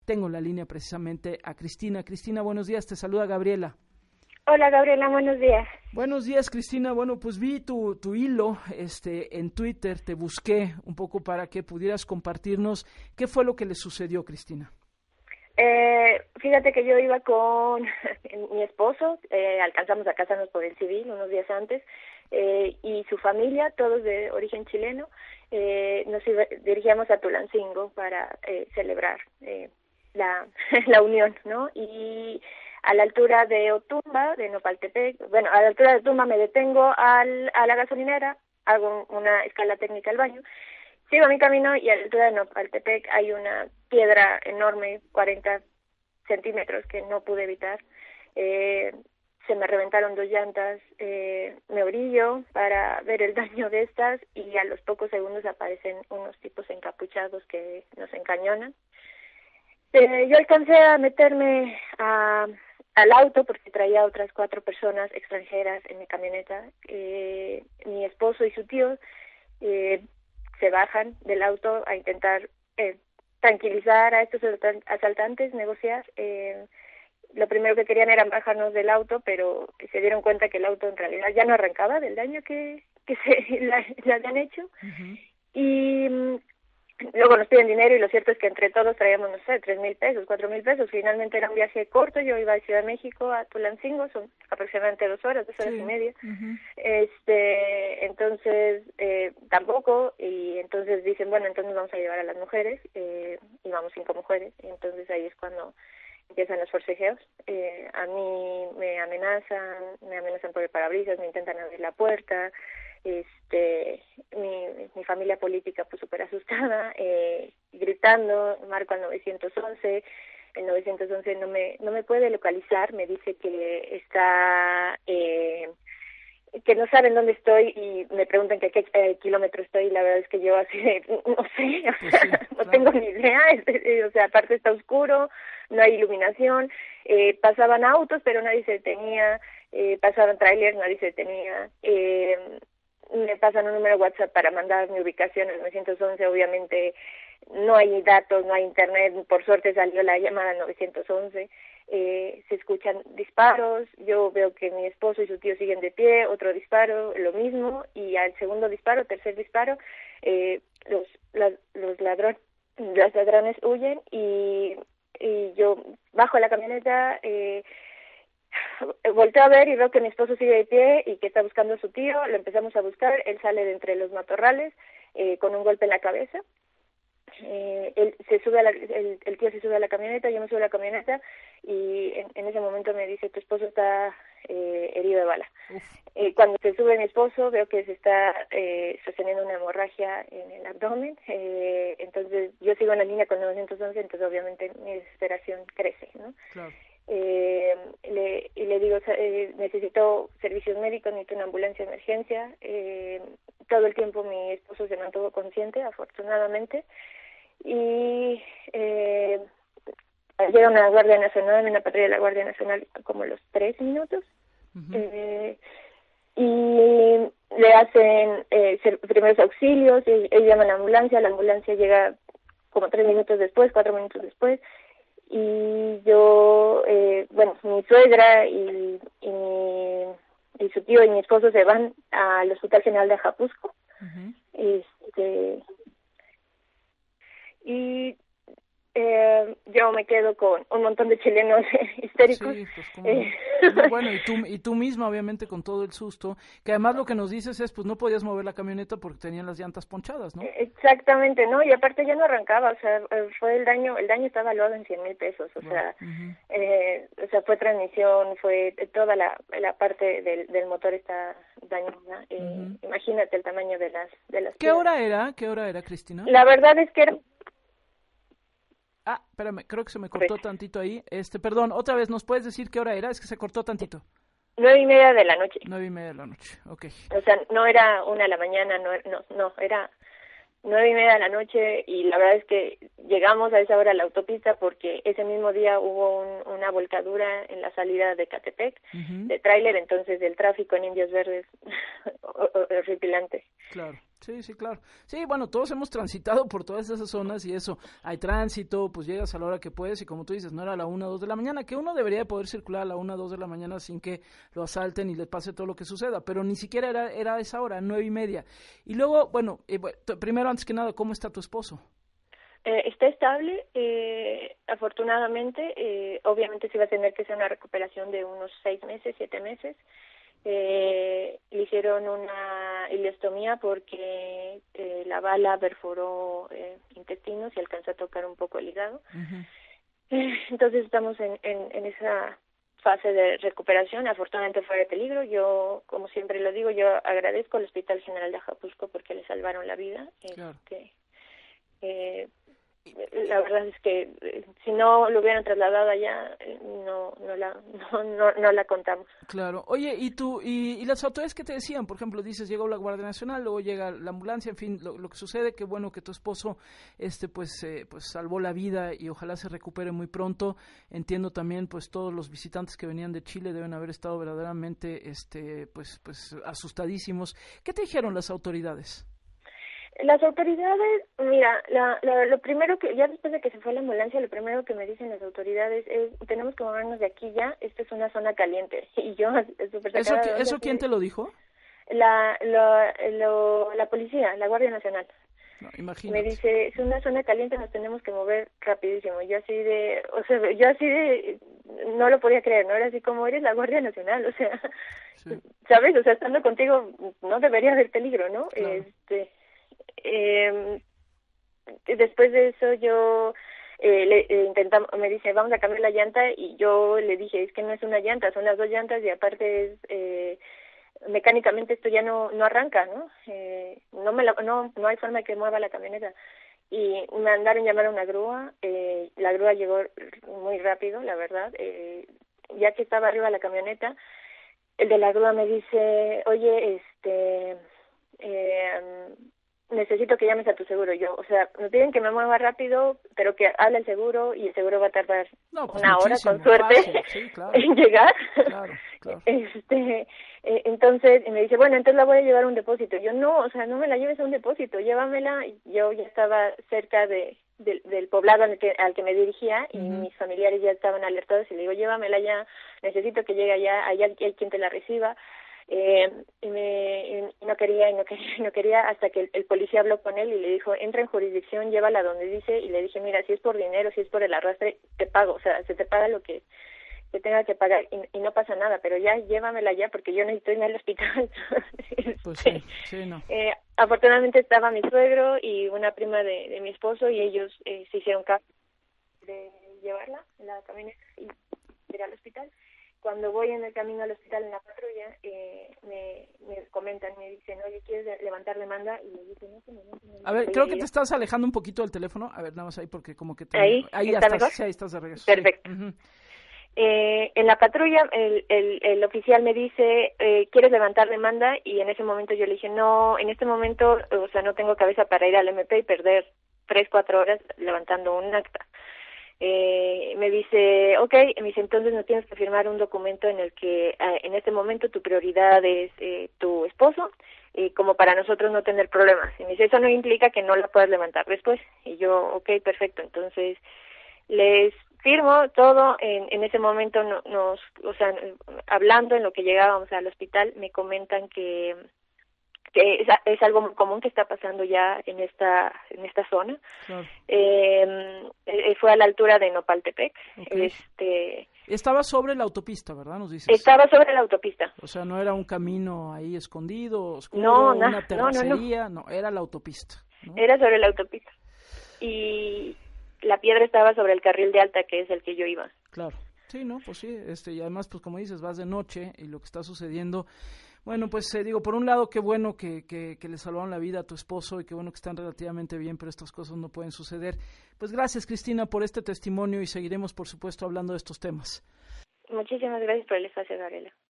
tengo en la línea precisamente a Cristina. Cristina, buenos días, te saluda Gabriela. Hola Gabriela, buenos días. Buenos días, Cristina. Bueno, pues vi tu hilo en Twitter, te busqué un poco para que pudieras compartirnos qué fue lo que le sucedió, Cristina. Fíjate que yo iba con mi esposo, alcanzamos a casarnos por el civil unos días antes, y su familia, todos de origen chileno, dirigíamos a Tulancingo para celebrar la unión, ¿no? Y a la altura de Otumba, de Nopaltepec, a la altura de Otumba me detengo a la gasolinera, hago una escala técnica al baño, sigo mi camino y a la altura de Nopaltepec hay una piedra enorme, 40 centímetros, que no pude evitar. Se me reventaron 2 llantas, me orillo para ver el daño de estas y a los pocos segundos aparecen unos tipos encapuchados que nos encañonan. Yo alcancé a meterme al auto porque traía otras 4 personas extranjeras en mi camioneta. Mi esposo y su tío se bajan del auto a intentar tranquilizar a estos asaltantes, negociar. Lo primero que querían era bajarnos del auto, pero se dieron cuenta que el auto en realidad ya no arrancaba del daño que le habían hecho. Uh-huh. Y luego nos piden dinero y lo cierto es que entre todos traíamos, 3,000 pesos, 4,000 pesos. Finalmente era un viaje corto, yo iba de Ciudad de México a Tulancingo, son aproximadamente 2 horas sí. Y media. Uh-huh. Entonces, tampoco, y entonces dicen, bueno, entonces vamos a llevar a las mujeres, y vamos 5 mujeres, y entonces ahí es cuando empiezan los forcejeos. A mí me amenazan por el parabrisas, me intentan abrir la puerta. Mi familia política pues súper asustada, gritando, marco al 911. El 911 no me puede localizar, me dice que está que no saben dónde estoy y me preguntan que a qué kilómetro estoy, y la verdad es que yo así no sé, pues sí, no tengo ni idea, aparte está oscuro, no hay iluminación, pasaban autos pero nadie se detenía, pasaban trailers, nadie se detenía, me pasan un número de WhatsApp para mandar mi ubicación al 911, obviamente no hay datos, no hay internet, por suerte salió la llamada al 911, se escuchan disparos, yo veo que mi esposo y su tío siguen de pie, otro disparo, lo mismo, y al segundo disparo, tercer disparo, los ladrones huyen y yo bajo la camioneta, volteo a ver y veo que mi esposo sigue de pie y que está buscando a su tío, lo empezamos a buscar, él sale de entre los matorrales con un golpe en la cabeza. Él se sube el tío se sube a la camioneta, yo me subo a la camioneta y en ese momento me dice, tu esposo está herido de bala. Cuando se sube mi esposo veo que se está sosteniendo una hemorragia en el abdomen, entonces yo sigo en la línea con 911, entonces obviamente mi desesperación crece, ¿no? Claro. Le digo, necesito servicios médicos, necesito una ambulancia de emergencia. Todo el tiempo mi esposo se mantuvo consciente, afortunadamente, y llega una Guardia Nacional, una patrulla de la Guardia Nacional como a los 3 minutos. Uh-huh. Y le hacen primeros auxilios, ellos llaman a la ambulancia llega como 3 minutos después, 4 minutos después, y yo, mi suegra y su tío y mi esposo se van al Hospital General de Ajapuzco. Uh-huh. Y yo me quedo con un montón de chilenos histéricos. Sí, pues no, bueno, y tú misma obviamente con todo el susto, que además lo que nos dices es, pues no podías mover la camioneta porque tenían las llantas ponchadas, ¿no? Exactamente, ¿no? Y aparte ya no arrancaba, fue el daño está evaluado en 100,000 pesos, uh-huh. Fue transmisión, fue toda la parte del motor está dañada, uh-huh. Imagínate el tamaño de las ¿Qué hora era, Cristina? La verdad es que era... Espérame, creo que se me cortó tantito ahí. Perdón, otra vez, ¿nos puedes decir qué hora era? Es que se cortó tantito. 9:30 de la noche. 9:30 de la noche, ok. No era 1 de la mañana, no, era 9:30 de la noche, y la verdad es que llegamos a esa hora a la autopista porque ese mismo día hubo una volcadura en la salida de Catepec, uh-huh. de tráiler, entonces el tráfico en Indios Verdes horripilante. Claro. Sí, sí, claro. Sí, bueno, todos hemos transitado por todas esas zonas y eso, hay tránsito, pues llegas a la hora que puedes y como tú dices, no era a la 1 o 2 de la mañana, que uno debería de poder circular a la 1 o 2 de la mañana sin que lo asalten y le pase todo lo que suceda, pero ni siquiera era a esa hora, 9:30. Y luego, bueno, primero, antes que nada, ¿cómo está tu esposo? Está estable, afortunadamente, obviamente sí va a tener que ser una recuperación de unos 6 meses, 7 meses. Le hicieron una ileostomía porque la bala perforó intestinos y alcanzó a tocar un poco el hígado. Uh-huh. Entonces estamos en esa fase de recuperación, afortunadamente fuera de peligro. Yo, como siempre lo digo, yo agradezco al Hospital General de Acapulco porque le salvaron la vida. Claro. La verdad es que si no lo hubieran trasladado allá no la contamos. Claro. Oye, y las autoridades que te decían, por ejemplo, dices llegó la Guardia Nacional, luego llega la ambulancia, en fin, lo que sucede, que bueno que tu esposo pues salvó la vida y ojalá se recupere muy pronto. Entiendo también pues todos los visitantes que venían de Chile deben haber estado verdaderamente pues asustadísimos. ¿Qué te dijeron las autoridades? Las autoridades, mira, lo primero que, ya después de que se fue la ambulancia, lo primero que me dicen las autoridades es, tenemos que movernos de aquí ya, esta es una zona caliente. Y yo, súper sacada. ¿Eso quién te lo dijo? La policía, la Guardia Nacional. No, imagínate. Me dice, es una zona caliente, nos tenemos que mover rapidísimo. Yo así de, no lo podía creer, ¿no? Era así como, eres la Guardia Nacional, o sea, sí. ¿Sabes? O sea, estando contigo no debería haber peligro, ¿no? Claro. Después de eso yo me dice vamos a cambiar la llanta y yo le dije es que no es una llanta, son las 2 llantas y aparte es mecánicamente esto ya no arranca, ¿no? No hay forma de que mueva la camioneta y me mandaron llamar a una grúa. La grúa llegó muy rápido, la verdad. Ya que estaba arriba de la camioneta, el de la grúa me dice oye necesito que llames a tu seguro. Yo, o sea, me piden que me mueva rápido, pero que hable el seguro y el seguro va a tardar una hora, con suerte, sí, claro. en llegar. Claro. Entonces, y me dice, bueno, entonces la voy a llevar a un depósito. Yo, no, o sea, no me la lleves a un depósito, llévamela. Yo ya estaba cerca del poblado al que me dirigía y mis familiares ya estaban alertados y le digo, llévamela ya, necesito que llegue allá, allá hay quien te la reciba. Y no quería hasta que el policía habló con él y le dijo entra en jurisdicción, llévala donde dice, y le dije mira, si es por dinero, si es por el arrastre, te pago, o sea, se te paga lo que te tenga que pagar y no pasa nada, pero ya llévamela ya porque yo necesito irme al hospital. Pues sí, no. Afortunadamente estaba mi suegro y una prima de mi esposo y ellos se hicieron cargo de llevarla en la camioneta y ir al hospital. Cuando voy en el camino al hospital en la patrulla, me comentan, me dicen, oye, ¿quieres levantar demanda? Y le dije, no. A ver, creo que te estás alejando un poquito del teléfono. A ver, nada más ahí porque como que ahí ya estás. ¿Mejor? Sí, ahí estás de regreso. Perfecto. Sí. En la patrulla, el oficial me dice, ¿quieres levantar demanda? Y en ese momento yo le dije, no, en este momento, o sea, no tengo cabeza para ir al MP y perder 3-4 horas levantando un acta. Me dice, okay, me dice, entonces no tienes que firmar un documento en el que en este momento tu prioridad es tu esposo, como para nosotros no tener problemas. Y me dice, eso no implica que no la puedas levantar después. Y yo, okay, perfecto. Entonces les firmo todo. En ese momento hablando en lo que llegábamos al hospital, me comentan que es algo muy común que está pasando ya en esta zona. Claro. Fue a la altura de Nopaltepec. Okay. Estaba sobre la autopista, ¿verdad? Nos dices. Estaba sobre la autopista. O sea, no era un camino ahí escondido, oscuro, no, una terracería, no, era la autopista, ¿no? Era sobre la autopista. Y la piedra estaba sobre el carril de alta, que es el que yo iba. Claro. Sí, no, pues sí, y además, pues como dices, vas de noche y lo que está sucediendo. Bueno, pues digo, por un lado, qué bueno que le salvaron la vida a tu esposo y qué bueno que están relativamente bien, pero estas cosas no pueden suceder. Pues gracias, Cristina, por este testimonio y seguiremos, por supuesto, hablando de estos temas. Muchísimas gracias por el espacio, Gabriela.